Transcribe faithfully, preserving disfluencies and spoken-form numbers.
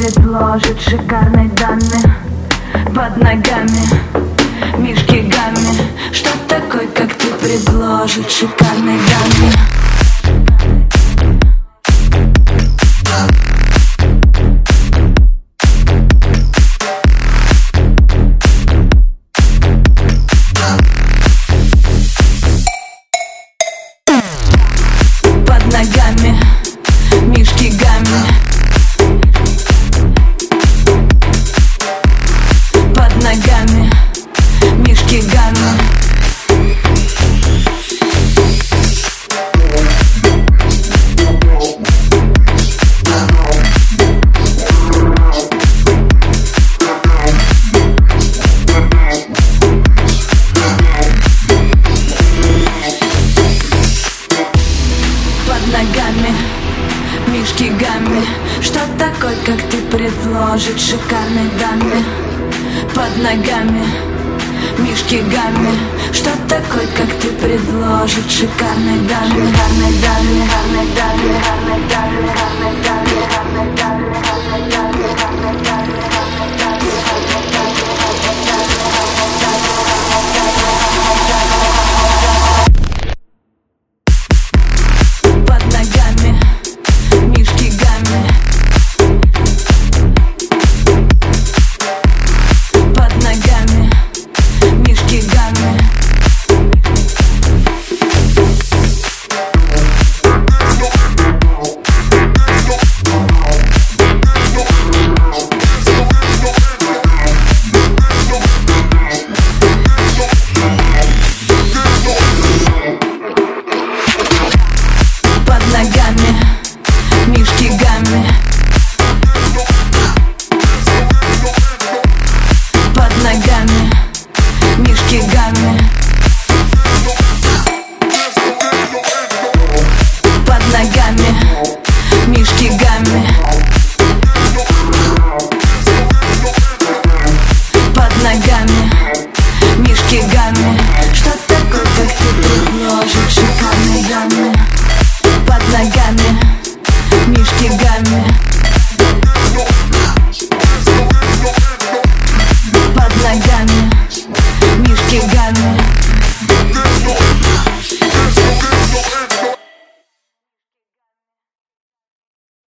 предложит шикарные данные. Под ногами мишки гамми. Что такой, как ты, предложит шикарные данные? Под ногами мишки гамми. Под ногами мишки гамми. Под ногами мишки гамми. Что такой, как ты, предложит шикарные данные? Под ногами мишки гамми. Что такой, как ты, предложит шикарные данные? Шикарные данные, шикарные данные, шикарные данные, шикарные данные, шикарные данные, шикарные данные.